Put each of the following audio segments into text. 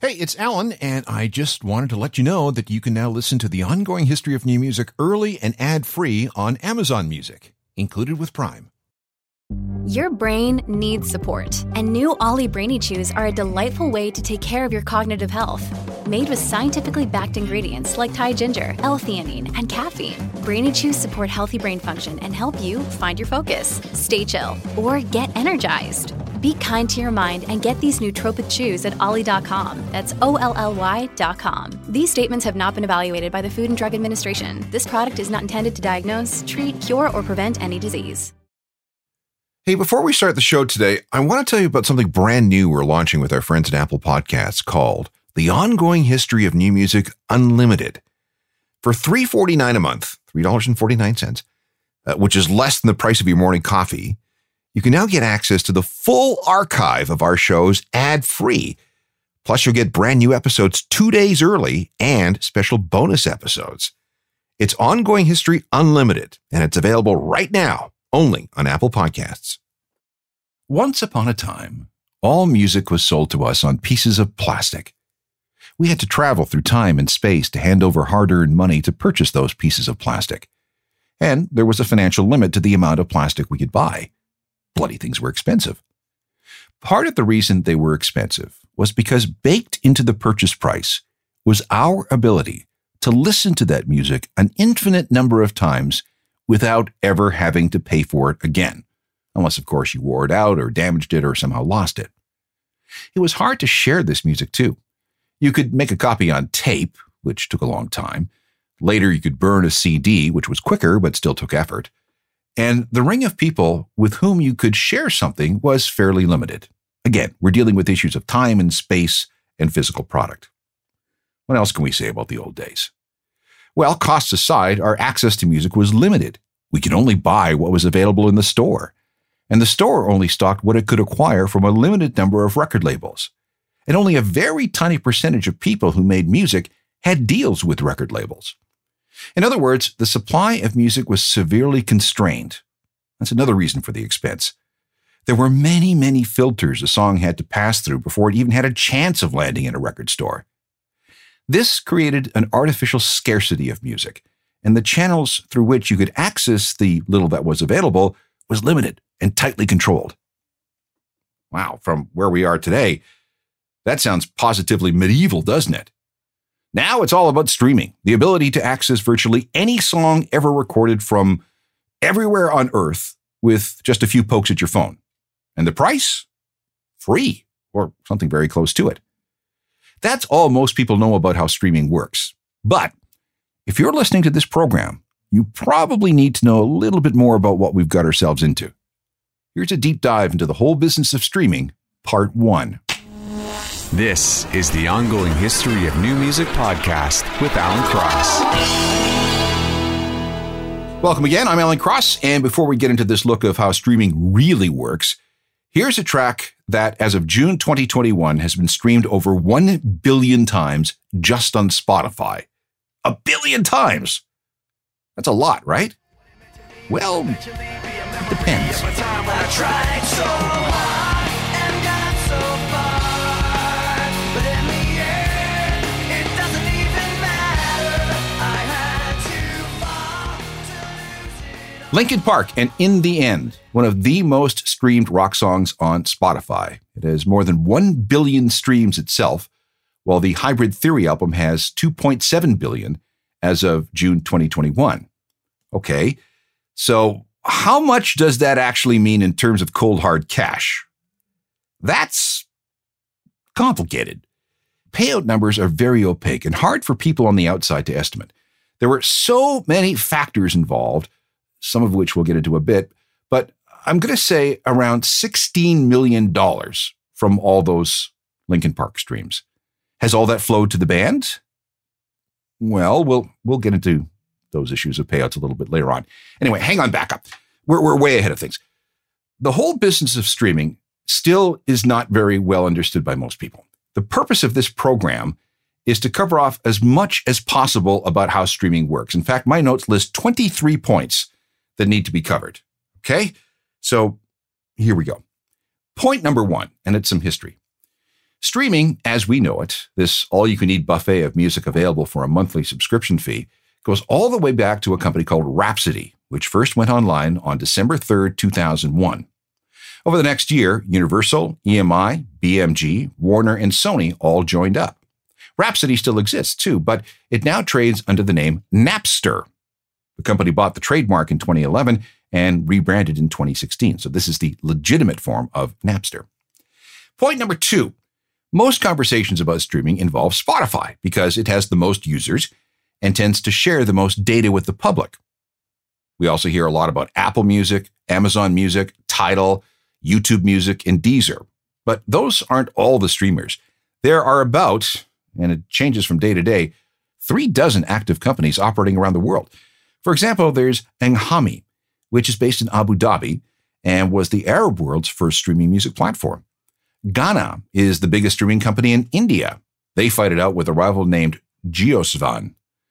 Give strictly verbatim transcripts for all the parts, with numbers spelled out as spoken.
Hey, it's Alan, and I just wanted to let you know that you can now listen to the ongoing history of new music early and ad-free on Amazon Music, included with Prime. Your brain needs support, and new Ollie Brainy Chews are a delightful way to take care of your cognitive health. Made with scientifically backed ingredients like Thai ginger, L-theanine, and caffeine, Brainy Chews support healthy brain function and help you find your focus, stay chill, or get energized. Be kind to your mind and get these nootropic chews at ollie dot com. That's O L L Y dot com. These statements have not been evaluated by the Food and Drug Administration. This product is not intended to diagnose, treat, cure, or prevent any disease. Hey, before we start the show today, I want to tell you about something brand new we're launching with our friends at Apple Podcasts called The Ongoing History of New Music Unlimited. For three dollars and forty-nine cents a month, three dollars and forty-nine cents, uh, which is less than the price of your morning coffee, you can now get access to the full archive of our shows ad-free. Plus, you'll get brand new episodes two days early and special bonus episodes. It's Ongoing History Unlimited, and it's available right now, only on Apple Podcasts. Once upon a time, all music was sold to us on pieces of plastic. We had to travel through time and space to hand over hard-earned money to purchase those pieces of plastic. And there was a financial limit to the amount of plastic we could buy. Bloody things were expensive. Part of the reason they were expensive was because baked into the purchase price was our ability to listen to that music an infinite number of times without ever having to pay for it again, unless, of course, you wore it out or damaged it or somehow lost it. It was hard to share this music, too. You could make a copy on tape, which took a long time. Later, you could burn a C D, which was quicker but still took effort. And the ring of people with whom you could share something was fairly limited. Again, we're dealing with issues of time and space and physical product. What else can we say about the old days? Well, costs aside, our access to music was limited. We could only buy what was available in the store. And the store only stocked what it could acquire from a limited number of record labels. And only a very tiny percentage of people who made music had deals with record labels. In other words, the supply of music was severely constrained. That's another reason for the expense. There were many, many filters a song had to pass through before it even had a chance of landing in a record store. This created an artificial scarcity of music, and the channels through which you could access the little that was available was limited and tightly controlled. Wow, from where we are today, that sounds positively medieval, doesn't it? Now it's all about streaming, the ability to access virtually any song ever recorded from everywhere on Earth with just a few pokes at your phone. And the price? Free, or something very close to it. That's all most people know about how streaming works. But if you're listening to this program, you probably need to know a little bit more about what we've got ourselves into. Here's a deep dive into the whole business of streaming, part one. This is the Ongoing History of New Music podcast with Alan Cross. Welcome again. I'm Alan Cross. And before we get into this look of how streaming really works, here's a track that, as of June twenty twenty-one, has been streamed over one billion times just on Spotify. A billion times! That's a lot, right? Well, it depends. Linkin Park and In the End, one of the most streamed rock songs on Spotify. It has more than one billion streams itself, while the Hybrid Theory album has two point seven billion as of June twenty twenty-one. Okay, so how much does that actually mean in terms of cold hard cash? That's complicated. Payout numbers are very opaque and hard for people on the outside to estimate. There were so many factors involved, some of which we'll get into a bit, but I'm going to say around sixteen million dollars from all those Linkin Park streams. Has all that flowed to the band? Well, we'll we'll get into those issues of payouts a little bit later on. Anyway, hang on, back up. We're, we're way ahead of things. The whole business of streaming still is not very well understood by most people. The purpose of this program is to cover off as much as possible about how streaming works. In fact, my notes list twenty-three points that need to be covered. Okay? So here we go. Point number one, and it's some history. Streaming, as we know it, this all-you-can-eat buffet of music available for a monthly subscription fee, goes all the way back to a company called Rhapsody, which first went online on December third, two thousand one. Over the next year, Universal, E M I, B M G, Warner, and Sony all joined up. Rhapsody still exists too, but it now trades under the name Napster. The company bought the trademark in twenty eleven and rebranded in twenty sixteen. So this is the legitimate form of Napster. Point number two. Most conversations about streaming involve Spotify because it has the most users and tends to share the most data with the public. We also hear a lot about Apple Music, Amazon Music, Tidal, YouTube Music, and Deezer. But those aren't all the streamers. There are about, and it changes from day to day, three dozen active companies operating around the world. For example, there's Anghami, which is based in Abu Dhabi and was the Arab world's first streaming music platform. Gaana is the biggest streaming company in India. They fight it out with a rival named JioSaavn.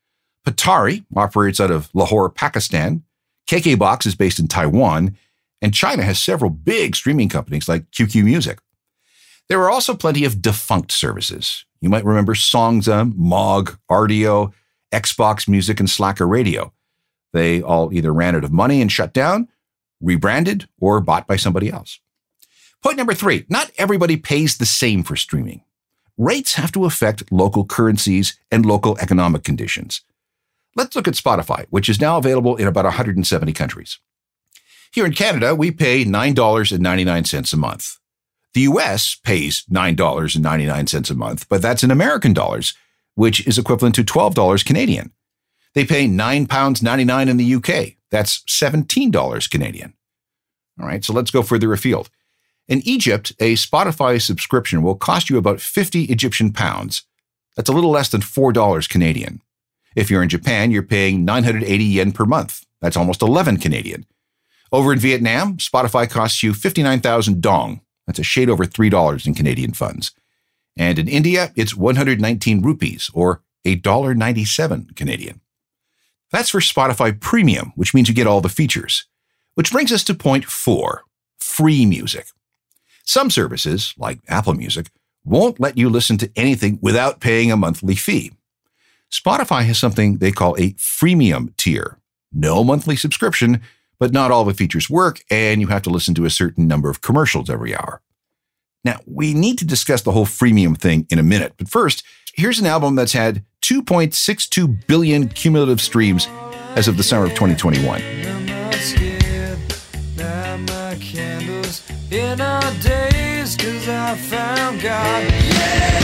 Patari operates out of Lahore, Pakistan. KKBox is based in Taiwan. And China has several big streaming companies like Q Q Music. There are also plenty of defunct services. You might remember Songza, Mog, Rdio, Xbox Music, and Slacker Radio. They all either ran out of money and shut down, rebranded, or bought by somebody else. Point number three, not everybody pays the same for streaming. Rates have to affect local currencies and local economic conditions. Let's look at Spotify, which is now available in about one hundred seventy countries. Here in Canada, we pay nine dollars and ninety-nine cents a month. The U S pays nine dollars and ninety-nine cents a month, but that's in American dollars, which is equivalent to twelve dollars Canadian. They pay nine pounds ninety-nine in the U K. That's seventeen dollars Canadian. All right, so let's go further afield. In Egypt, a Spotify subscription will cost you about fifty Egyptian pounds. That's a little less than four dollars Canadian. If you're in Japan, you're paying nine hundred eighty yen per month. That's almost eleven Canadian. Over in Vietnam, Spotify costs you fifty-nine thousand dong. That's a shade over three dollars in Canadian funds. And in India, it's one hundred nineteen rupees, or one dollar and ninety-seven cents Canadian. That's for Spotify Premium, which means you get all the features. Which brings us to point four, free music. Some services, like Apple Music, won't let you listen to anything without paying a monthly fee. Spotify has something they call a freemium tier. No monthly subscription, but not all the features work, and you have to listen to a certain number of commercials every hour. Now, we need to discuss the whole freemium thing in a minute, but first, here's an album that's had two point six two billion cumulative streams as of the summer of twenty twenty-one. In our days, 'cause I found God. Yeah,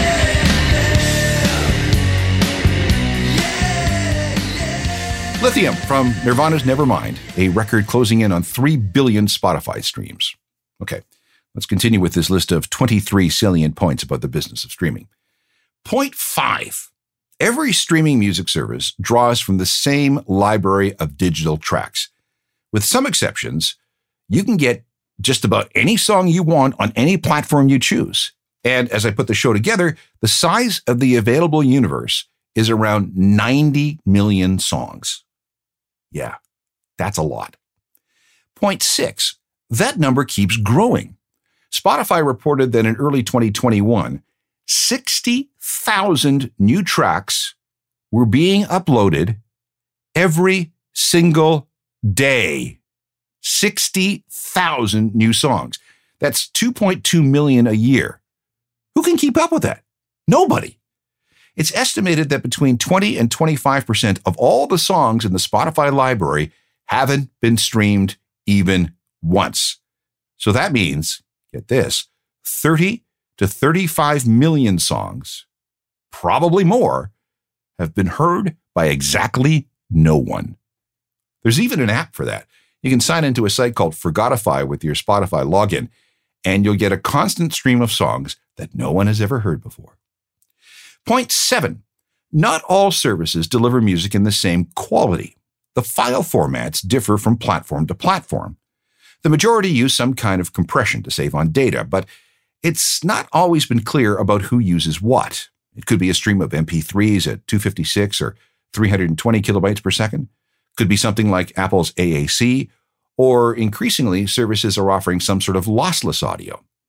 yeah, yeah. Lithium from Nirvana's Nevermind, a record closing in on three billion Spotify streams. Okay, let's continue with this list of twenty-three salient points about the business of streaming. Point five. Every streaming music service draws from the same library of digital tracks. With some exceptions, you can get just about any song you want on any platform you choose. And as I put the show together, the size of the available universe is around ninety million songs. Yeah, that's a lot. Point six, that number keeps growing. Spotify reported that in early twenty twenty-one, sixty thousand new tracks were being uploaded every single day. sixty thousand new songs. That's two point two million a year. Who can keep up with that? Nobody. It's estimated that between twenty and twenty-five percent of all the songs in the Spotify library haven't been streamed even once. So that means, get this, thirty to thirty-five million songs, probably more, have been heard by exactly no one. There's even an app for that. You can sign into a site called Forgotify with your Spotify login, and you'll get a constant stream of songs that no one has ever heard before. Point seven, not all services deliver music in the same quality. The file formats differ from platform to platform. The majority use some kind of compression to save on data, but it's not always been clear about who uses what. It could be a stream of M P threes at two fifty-six or three hundred twenty kilobytes per second. Could be something like Apple's A A C, or increasingly, services are offering some sort of lossless audio.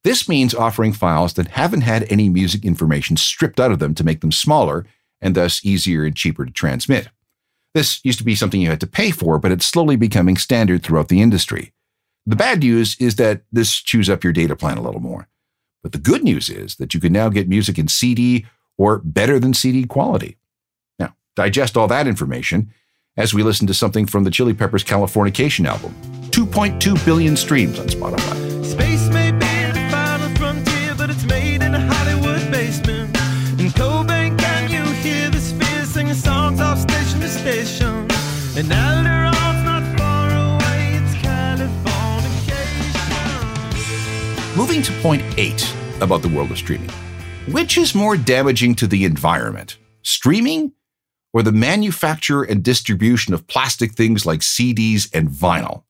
This means offering files that haven't had any music information stripped out of them to make them smaller and thus easier and cheaper to transmit. This used to be something you had to pay for, but it's slowly becoming standard throughout the industry. The bad news is that this chews up your data plan a little more. But the good news is that you can now get music in C D or better than C D quality. Now, digest all that information as we listen to something from the Chili Peppers' Californication album. two point two billion streams on Spotify. Space may be the final frontier, but it's made in a Hollywood basement. In Cobain, can you hear the sphere singing songs off station to station? And Alderon's not far away, it's Californication. Moving to point eight about the world of streaming. Which is more damaging to the environment? Streaming or the manufacture and distribution of plastic things like C Ds and vinyl?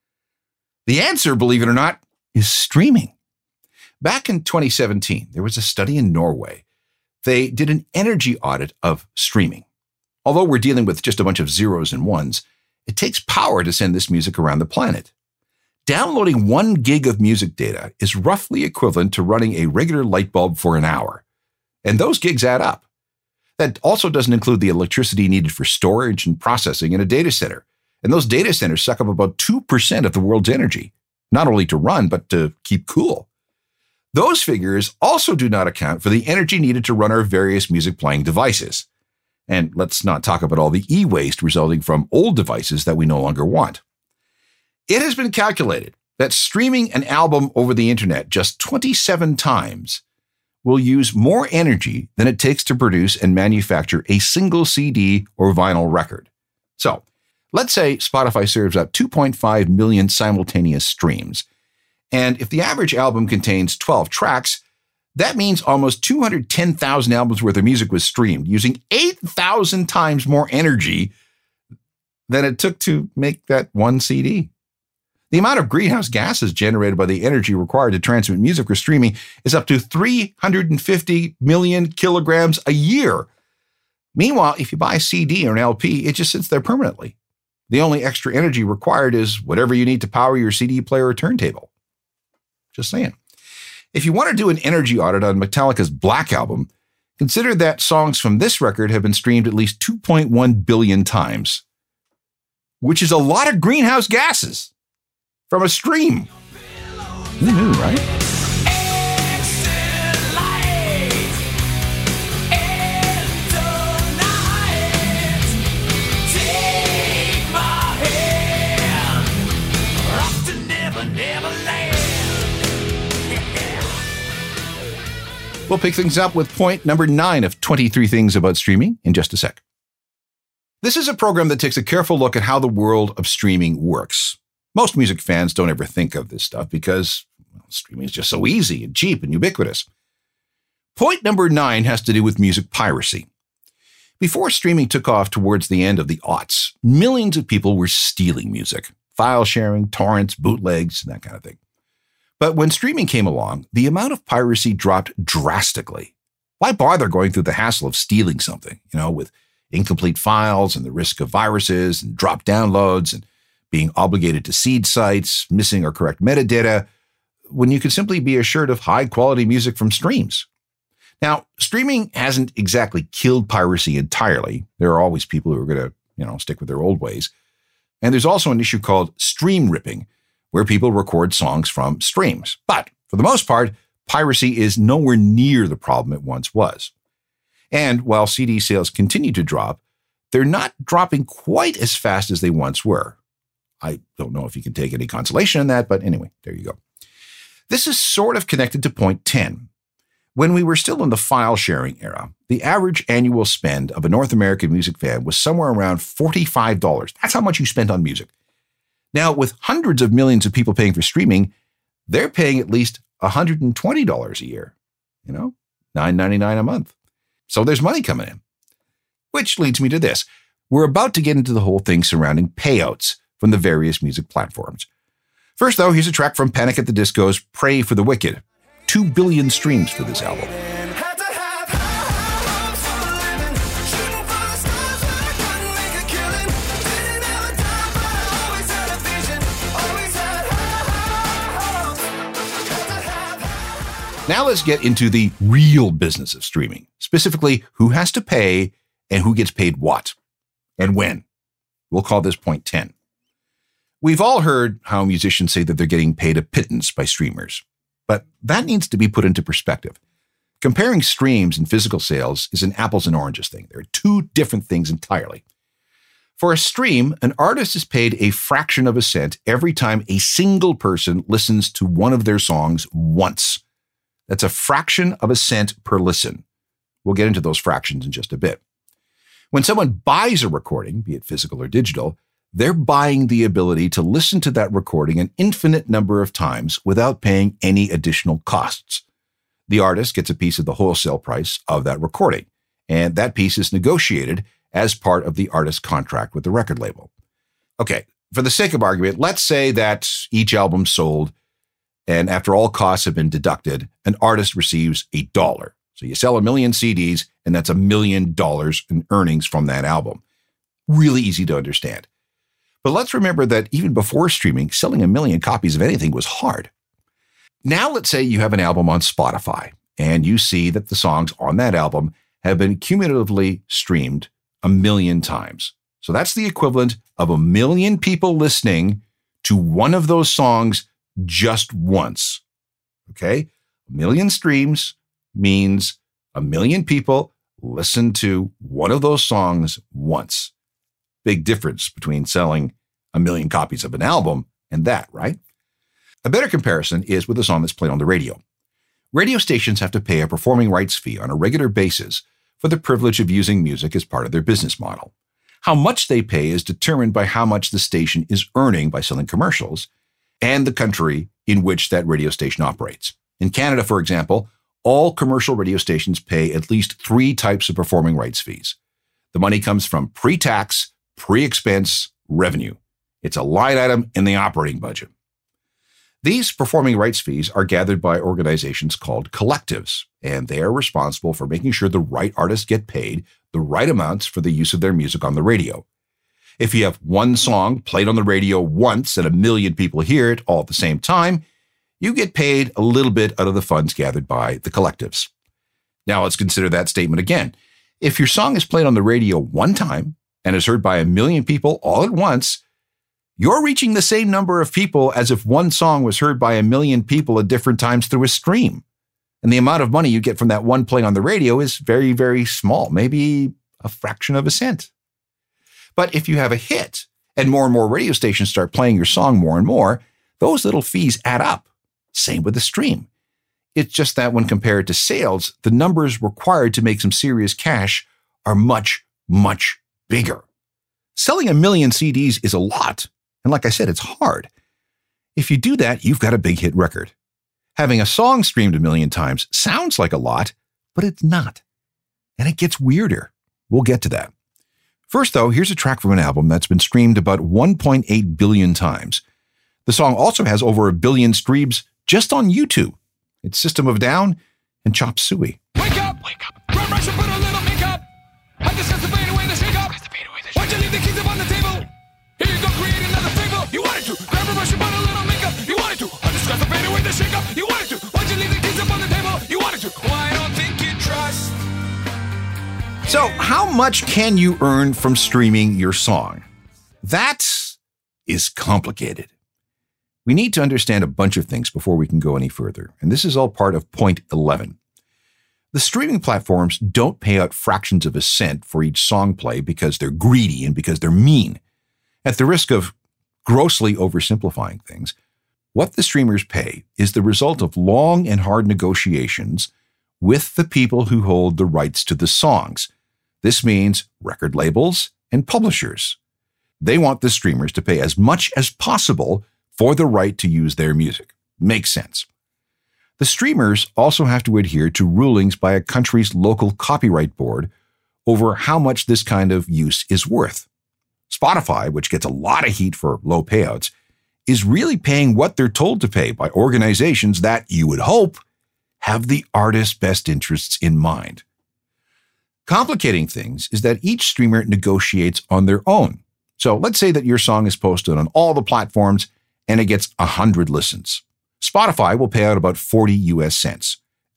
The answer, believe it or not, is streaming. Back in twenty seventeen, there was a study in Norway. They did an energy audit of streaming. Although we're dealing with just a bunch of zeros and ones, it takes power to send this music around the planet. Downloading one gig of music data is roughly equivalent to running a regular light bulb for an hour. And those gigs add up. That also doesn't include the electricity needed for storage and processing in a data center. And those data centers suck up about two percent of the world's energy, not only to run, but to keep cool. Those figures also do not account for the energy needed to run our various music playing devices. And let's not talk about all the e-waste resulting from old devices that we no longer want. It has been calculated that streaming an album over the internet just twenty-seven times will use more energy than it takes to produce and manufacture a single C D or vinyl record. So, let's say Spotify serves up two point five million simultaneous streams. And if the average album contains twelve tracks, that means almost two hundred ten thousand albums worth of music was streamed, using eight thousand times more energy than it took to make that one C D. The amount of greenhouse gases generated by the energy required to transmit music or streaming is up to three hundred fifty million kilograms a year. Meanwhile, if you buy a C D or an L P, it just sits there permanently. The only extra energy required is whatever you need to power your C D player or turntable. Just saying. If you want to do an energy audit on Metallica's Black Album, consider that songs from this record have been streamed at least two point one billion times, which is a lot of greenhouse gases from a stream. Who knew, right? We'll pick things up with point number nine of twenty-three things about streaming in just a sec. This is a program that takes a careful look at how the world of streaming works. Most music fans don't ever think of this stuff because well, streaming is just so easy and cheap and ubiquitous. Point number nine has to do with music piracy. Before streaming took off towards the end of the aughts, millions of people were stealing music, file sharing, torrents, bootlegs, and that kind of thing. But when streaming came along, the amount of piracy dropped drastically. Why bother going through the hassle of stealing something, you know, with incomplete files and the risk of viruses and drop downloads and being obligated to seed sites, missing or correct metadata, when you could simply be assured of high-quality music from streams? Now, streaming hasn't exactly killed piracy entirely. There are always people who are going to, you know, stick with their old ways. And there's also an issue called stream ripping, where people record songs from streams. But for the most part, piracy is nowhere near the problem it once was. And while C D sales continue to drop, they're not dropping quite as fast as they once were. I don't know if you can take any consolation in that, but anyway, there you go. This is sort of connected to point ten. When we were still in the file sharing era, the average annual spend of a North American music fan was somewhere around forty-five dollars. That's how much you spent on music. Now, with hundreds of millions of people paying for streaming, they're paying at least one hundred twenty dollars a year, you know, nine ninety-nine a month. So there's money coming in. Which leads me to this. We're about to get into the whole thing surrounding payouts from the various music platforms. First, though, here's a track from Panic at the Disco's Pray for the Wicked. Two billion streams for this album. Now let's get into the real business of streaming, specifically who has to pay and who gets paid what and when. We'll call this point ten. We've all heard how musicians say that they're getting paid a pittance by streamers, but that needs to be put into perspective. Comparing streams and physical sales is an apples and oranges thing. They're two different things entirely. For a stream, an artist is paid a fraction of a cent every time a single person listens to one of their songs once. That's a fraction of a cent per listen. We'll get into those fractions in just a bit. When someone buys a recording, be it physical or digital, they're buying the ability to listen to that recording an infinite number of times without paying any additional costs. The artist gets a piece of the wholesale price of that recording, and that piece is negotiated as part of the artist's contract with the record label. Okay, for the sake of argument, let's say that each album sold, and after all costs have been deducted, an artist receives a dollar. So you sell a million C Ds, and that's a million dollars in earnings from that album. Really easy to understand. But let's remember that even before streaming, selling a million copies of anything was hard. Now let's say you have an album on Spotify, and you see that the songs on that album have been cumulatively streamed a million times. So that's the equivalent of a million people listening to one of those songs just once. Okay? A million streams means a million people listen to one of those songs once. Big difference between selling a million copies of an album and that, right? A better comparison is with a song that's played on the radio. Radio stations have to pay a performing rights fee on a regular basis for the privilege of using music as part of their business model. How much they pay is determined by how much the station is earning by selling commercials and the country in which that radio station operates. In Canada, for example, all commercial radio stations pay at least three types of performing rights fees. The money comes from pre-tax, pre-expense revenue. It's a line item in the operating budget. These performing rights fees are gathered by organizations called collectives, and they are responsible for making sure the right artists get paid the right amounts for the use of their music on the radio. If you have one song played on the radio once and a million people hear it all at the same time, you get paid a little bit out of the funds gathered by the collectives. Now let's consider that statement again. If your song is played on the radio one time and is heard by a million people all at once, you're reaching the same number of people as if one song was heard by a million people at different times through a stream. And the amount of money you get from that one playing on the radio is very, very small, maybe a fraction of a cent. But if you have a hit and more and more radio stations start playing your song more and more, those little fees add up. Same with the stream. It's just that when compared to sales, the numbers required to make some serious cash are much, much bigger. Selling a million C Ds is a lot. And like I said, it's hard. If you do that, you've got a big hit record. Having a song streamed a million times sounds like a lot, but it's not. And it gets weirder. We'll get to that. First, though, here's a track from an album that's been streamed about one point eight billion times. The song also has over a billion streams just on YouTube. It's System of a Down and Chop Suey. Wake up! Wake up! Run, rush, and put a little makeup. I discuss the fade away the shake up. Why'd you leave the keys up on the table? Here you go, create another fable. You wanted to. Grab a brush and put a little makeup. You wanted to. I discuss the fade away the shake up. You wanted to. Why'd you leave the keys up on the table? You wanted to. Why I don't think you trust. So, how much can you earn from streaming your song? That is complicated. We need to understand a bunch of things before we can go any further, and this is all part of point eleven. The streaming platforms don't pay out fractions of a cent for each song play because they're greedy and because they're mean. At the risk of grossly oversimplifying things, what the streamers pay is the result of long and hard negotiations with the people who hold the rights to the songs. This means record labels and publishers. They want the streamers to pay as much as possible for the right to use their music. Makes sense. The streamers also have to adhere to rulings by a country's local copyright board over how much this kind of use is worth. Spotify, which gets a lot of heat for low payouts, is really paying what they're told to pay by organizations that, you would hope, have the artist's best interests in mind. Complicating things is that each streamer negotiates on their own. So let's say that your song is posted on all the platforms and it gets one hundred listens. Spotify will pay out about forty U S cents,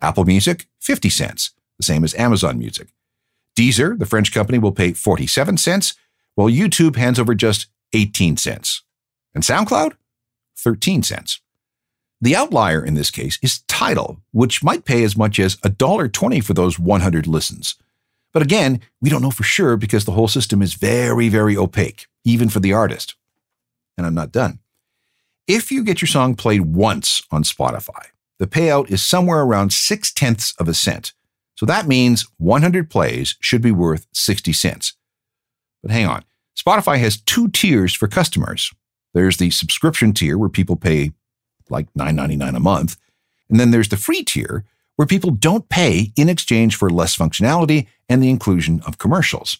Apple Music, fifty cents, the same as Amazon Music. Deezer, the French company, will pay forty-seven cents, while YouTube hands over just eighteen cents. And SoundCloud, thirteen cents. The outlier in this case is Tidal, which might pay as much as one dollar twenty for those one hundred listens. But again, we don't know for sure because the whole system is very, very opaque, even for the artist. And I'm not done. If you get your song played once on Spotify, the payout is somewhere around six-tenths of a cent. So that means one hundred plays should be worth sixty cents. But hang on, Spotify has two tiers for customers. There's the subscription tier where people pay like nine ninety-nine a month. And then there's the free tier where people don't pay in exchange for less functionality and the inclusion of commercials.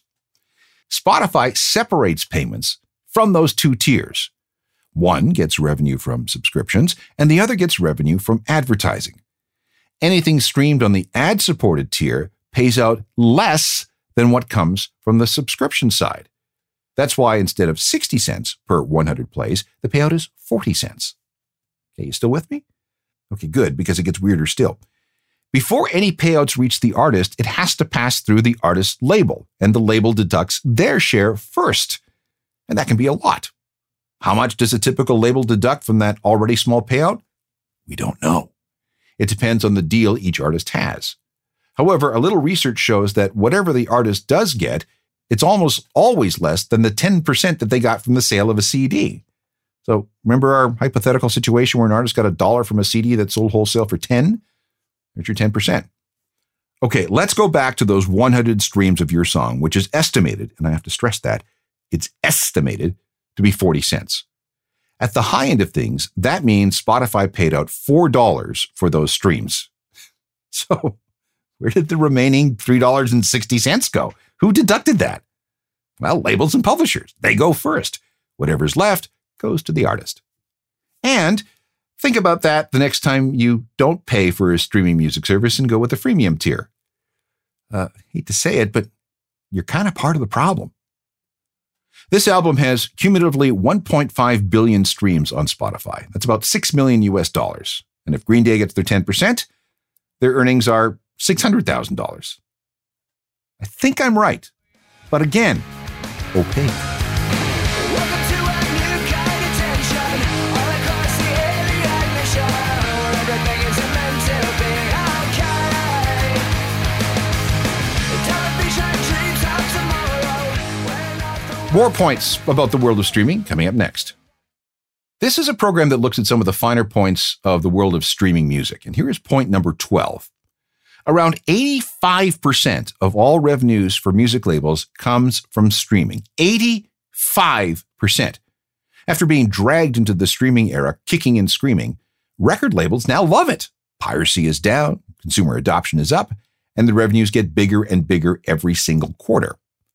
Spotify separates payments from those two tiers. One gets revenue from subscriptions and the other gets revenue from advertising. Anything streamed on the ad-supported tier pays out less than what comes from the subscription side. That's why instead of sixty cents per one hundred plays, the payout is forty cents. Okay, you still with me? Okay, good, because it gets weirder still. Before any payouts reach the artist, it has to pass through the artist's label, and the label deducts their share first. And that can be a lot. How much does a typical label deduct from that already small payout? We don't know. It depends on the deal each artist has. However, a little research shows that whatever the artist does get, it's almost always less than the ten percent that they got from the sale of a C D. So remember our hypothetical situation where an artist got a dollar from a C D that sold wholesale for ten? There's your ten percent. Okay, let's go back to those one hundred streams of your song, which is estimated, and I have to stress that, it's estimated to be forty cents. At the high end of things, that means Spotify paid out four dollars for those streams. So where did the remaining three dollars and sixty cents go? Who deducted that? Well, labels and publishers. They go first. Whatever's left goes to the artist. And think about that the next time you don't pay for a streaming music service and go with the freemium tier. Uh, hate to say it, but you're kind of part of the problem. This album has cumulatively one point five billion streams on Spotify. That's about six million U S dollars. And if Green Day gets their ten percent, their earnings are six hundred thousand dollars. I think I'm right. But again, opaque. More points about the world of streaming coming up next. This is a program that looks at some of the finer points of the world of streaming music. And here is point number twelve. Around eighty-five percent of all revenues for music labels comes from streaming. eighty-five percent. After being dragged into the streaming era, kicking and screaming, record labels now love it. Piracy is down, consumer adoption is up, and the revenues get bigger and bigger every single quarter.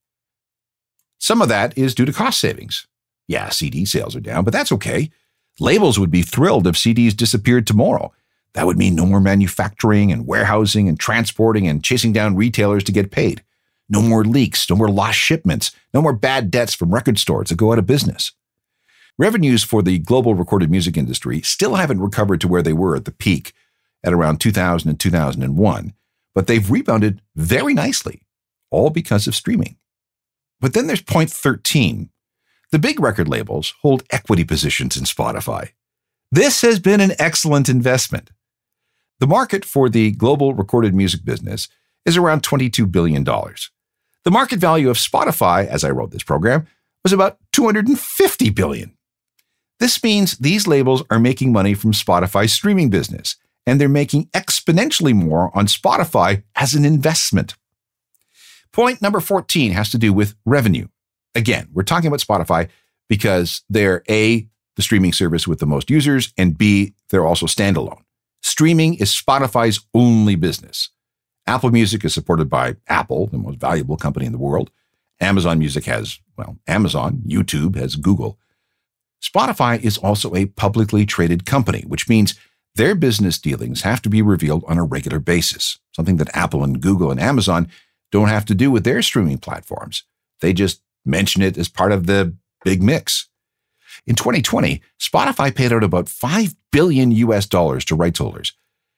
Some of that is due to cost savings. Yeah, C D sales are down, but that's okay. Labels would be thrilled if C Ds disappeared tomorrow. That would mean no more manufacturing and warehousing and transporting and chasing down retailers to get paid. No more leaks, no more lost shipments, no more bad debts from record stores that go out of business. Revenues for the global recorded music industry still haven't recovered to where they were at the peak at around two thousand and two thousand one, but they've rebounded very nicely, all because of streaming. But then there's point thirteen. The big record labels hold equity positions in Spotify. This has been an excellent investment. The market for the global recorded music business is around twenty-two billion dollars. The market value of Spotify, as I wrote this program, was about two hundred fifty billion dollars. This means these labels are making money from Spotify's streaming business, and they're making exponentially more on Spotify as an investment. Point number fourteen has to do with revenue. Again, we're talking about Spotify because they're A, the streaming service with the most users, and B, they're also standalone. Streaming is Spotify's only business. Apple Music is supported by Apple, the most valuable company in the world. Amazon Music has, well, Amazon. YouTube has Google. Spotify is also a publicly traded company, which means their business dealings have to be revealed on a regular basis, something that Apple and Google and Amazon don't have to do with their streaming platforms. They just mention it as part of the big mix. In twenty twenty, Spotify paid out about five billion U S dollars to rights holders.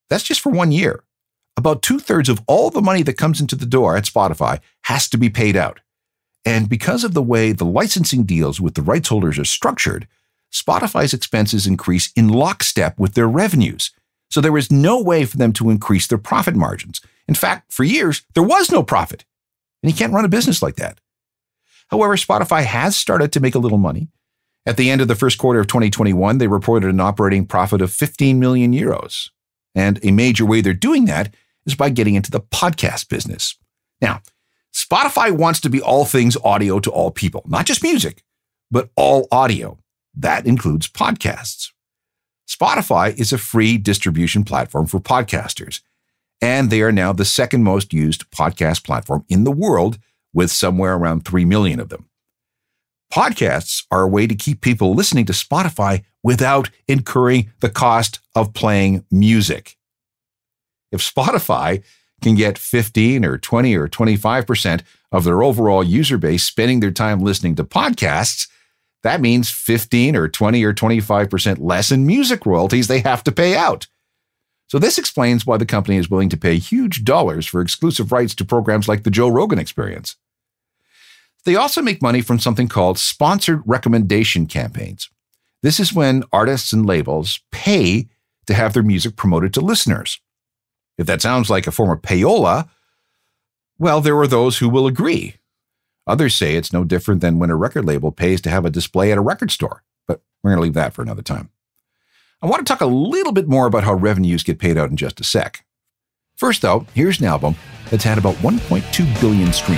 That's just for one year. About two-thirds of all the money that comes into the door at Spotify has to be paid out. And because of the way the licensing deals with the rights holders are structured, Spotify's expenses increase in lockstep with their revenues. So there is no way for them to increase their profit margins. In fact, for years, there was no profit. And you can't run a business like that. However, Spotify has started to make a little money. At the end of the first quarter of twenty twenty-one, they reported an operating profit of fifteen million euros. And a major way they're doing that is by getting into the podcast business. Now, Spotify wants to be all things audio to all people, not just music, but all audio. That includes podcasts. Spotify is a free distribution platform for podcasters, and they are now the second most used podcast platform in the world, with somewhere around three million of them. Podcasts are a way to keep people listening to Spotify without incurring the cost of playing music. If Spotify can get fifteen or twenty or twenty-five percent of their overall user base spending their time listening to podcasts, that means fifteen or twenty or twenty-five percent less in music royalties they have to pay out. So this explains why the company is willing to pay huge dollars for exclusive rights to programs like the Joe Rogan Experience. They also make money from something called sponsored recommendation campaigns. This is when artists and labels pay to have their music promoted to listeners. If that sounds like a form of payola, well, there are those who will agree. Others say it's no different than when a record label pays to have a display at a record store, but we're going to leave that for another time. I want to talk a little bit more about how revenues get paid out in just a sec. First, though, here's an album that's had about one point two billion streams.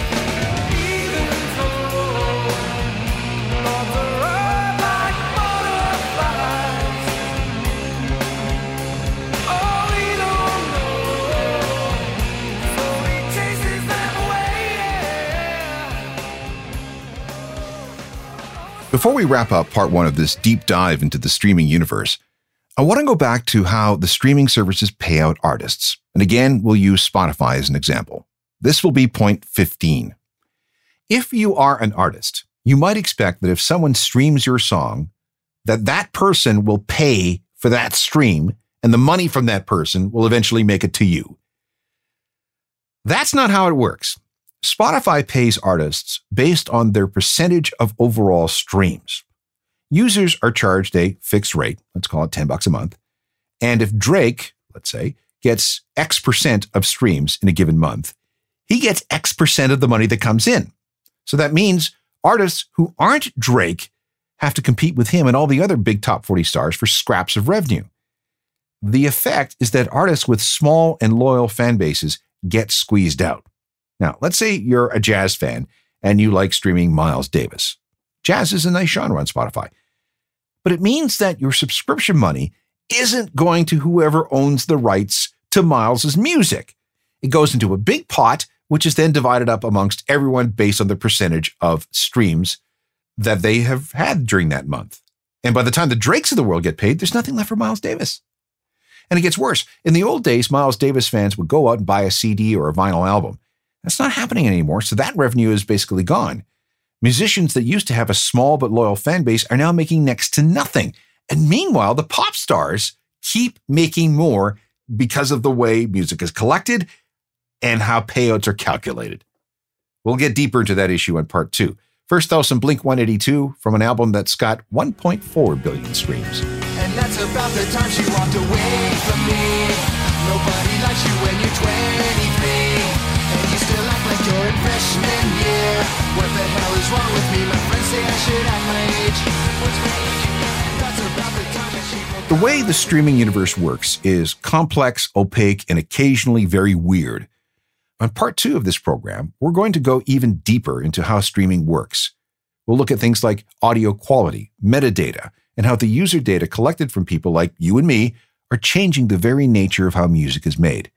Before we wrap up part one of this deep dive into the streaming universe, I want to go back to how the streaming services pay out artists. And again, we'll use Spotify as an example. This will be point fifteen. If you are an artist, you might expect that if someone streams your song, that that person will pay for that stream, and the money from that person will eventually make it to you. That's not how it works. Spotify pays artists based on their percentage of overall streams. Users are charged a fixed rate, let's call it ten bucks a month. And if Drake, let's say, gets X percent of streams in a given month, he gets X percent of the money that comes in. So that means artists who aren't Drake have to compete with him and all the other big top forty stars for scraps of revenue. The effect is that artists with small and loyal fan bases get squeezed out. Now, let's say you're a jazz fan and you like streaming Miles Davis. Jazz is a nice genre on Spotify. But it means that your subscription money isn't going to whoever owns the rights to Miles's music. It goes into a big pot, which is then divided up amongst everyone based on the percentage of streams that they have had during that month. And by the time the Drakes of the world get paid, there's nothing left for Miles Davis. And it gets worse. In the old days, Miles Davis fans would go out and buy a C D or a vinyl album. That's not happening anymore, so that revenue is basically gone. Musicians that used to have a small but loyal fan base are now making next to nothing. And meanwhile, the pop stars keep making more because of the way music is collected and how payouts are calculated. We'll get deeper into that issue in part two. First, though, some Blink one eighty-two from an album that's got one point four billion streams. And that's about the time she walked away from me. Nobody likes you when you're twenty-three. And you still act like you're in freshman year. What the hell is wrong with me? My friends say I should act my age. What's my age? That's about the time that she broke. The way the streaming universe works is complex, opaque, and occasionally very weird. On part two of this program, we're going to go even deeper into how streaming works. We'll look at things like audio quality, metadata, and how the user data collected from people like you and me are changing the very nature of how music is made.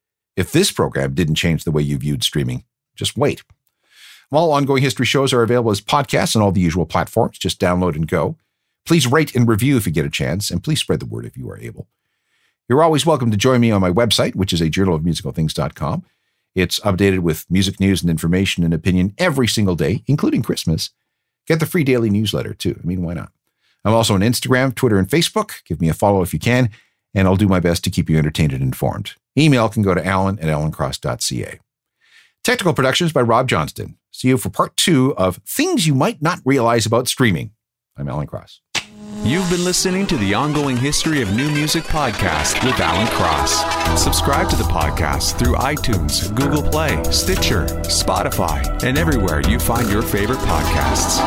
If this program didn't change the way you viewed streaming, just wait. All ongoing history shows are available as podcasts on all the usual platforms. Just download and go. Please rate and review if you get a chance, and please spread the word if you are able. You're always welcome to join me on my website, which is a journal of musical things dot com. It's updated with music news and information and opinion every single day, including Christmas. Get the free daily newsletter, too. I mean, why not? I'm also on Instagram, Twitter, and Facebook. Give me a follow if you can. and I'll do my best to keep you entertained and informed. Email can go to alan at alan cross dot c a. Technical productions by Rob Johnston. See you for part two of Things You Might Not Realize About Streaming. I'm Alan Cross. You've been listening to the Ongoing History of New Music podcast with Alan Cross. Subscribe to the podcast through iTunes, Google Play, Stitcher, Spotify, and everywhere you find your favorite podcasts.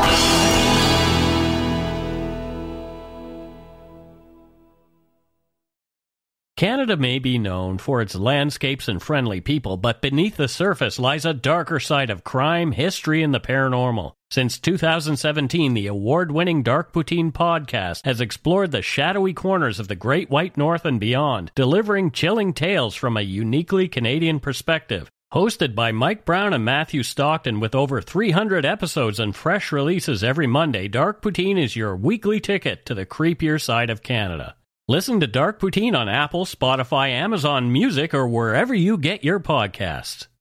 Canada may be known for its landscapes and friendly people, but beneath the surface lies a darker side of crime, history, and the paranormal. Since two thousand seventeen, the award-winning Dark Poutine podcast has explored the shadowy corners of the Great White North and beyond, delivering chilling tales from a uniquely Canadian perspective. Hosted by Mike Brown and Matthew Stockton with over three hundred episodes and fresh releases every Monday, Dark Poutine is your weekly ticket to the creepier side of Canada. Listen to Dark Poutine on Apple, Spotify, Amazon Music, or wherever you get your podcasts.